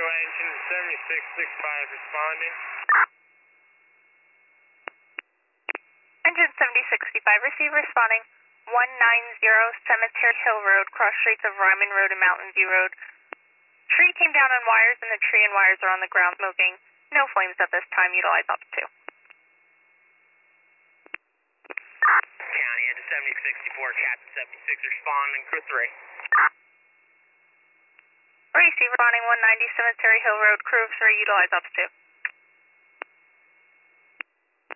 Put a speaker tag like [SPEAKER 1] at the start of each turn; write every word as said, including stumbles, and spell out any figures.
[SPEAKER 1] engine seventy-six sixty-five responding.
[SPEAKER 2] Engine seventy-six sixty-five, receive responding. one ninety Cemetery Hill Road, cross streets of Ryman Road and Mountain View Road. Tree came down on wires and the tree and wires are on the ground smoking. No flames at this time, utilize up to.
[SPEAKER 1] County, engine seventy-six sixty-four, Captain seventy-six responding, crew three.
[SPEAKER 2] Receive responding one ninety Cemetery Hill Road, crew of three, utilize up to.